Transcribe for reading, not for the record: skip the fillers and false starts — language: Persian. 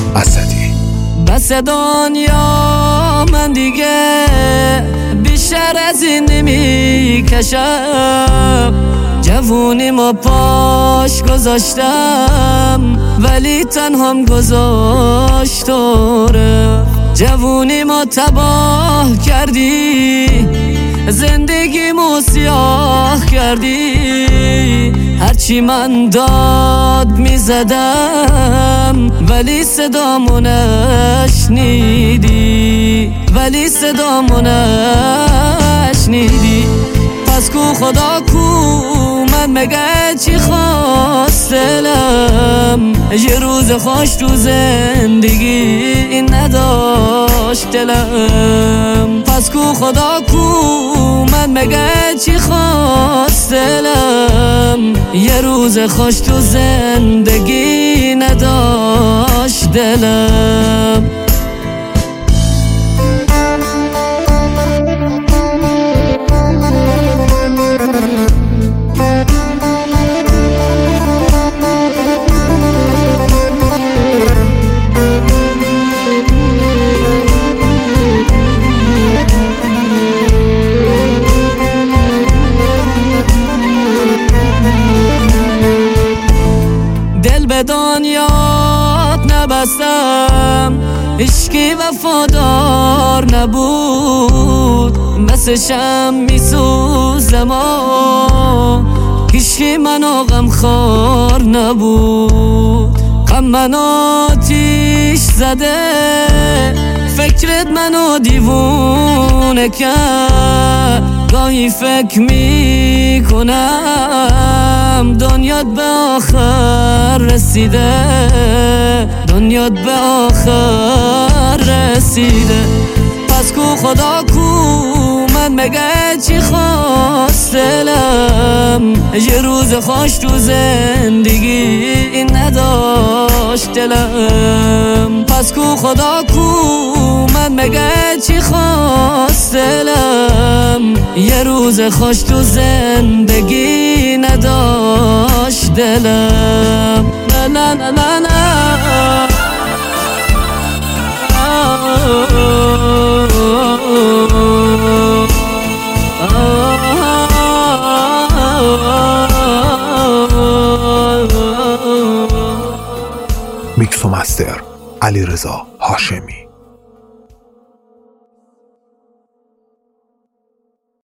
اسدی. بس دنیا من دیگه بیشتر از این نمی کشم، جوونی ما پاش گذاشتم ولی تنهام گذاشت جوونی ما تباه کردی، زندگی مو سیاه کردی. هرچی من داد میزدم ولی صدامو نشنیدی، ولی صدامو نشنیدی. پس کو خدا کو من مگه چی خواست دلم، یه روز خوش تو زندگی نداشت دلم. پس کو خدا کو من مگه چی خواست دلم، یه روز خوش تو زندگی نداشت دلم. دل به دنیات نبستم، عشقی وفادار نبود، مثل شم میسوزم هیچکی منو غمخوار نبود. غم منو آتیش زده، فکرت منو دیوونه کرد. گاهی فکر میکنم دنیات به آخر رسیده، دنیات به آخر رسیده. پس کو خدا کو من مگه چی خواست دلم، یه روز خوش تو زندگی نداشت دلم. پس کو خدا کو من مگه چی خواست دلم، یه روز خوش تو زندگی نداشت دلم. لا لا لا لا لا. میکس و مستر علیرضا هاشمی.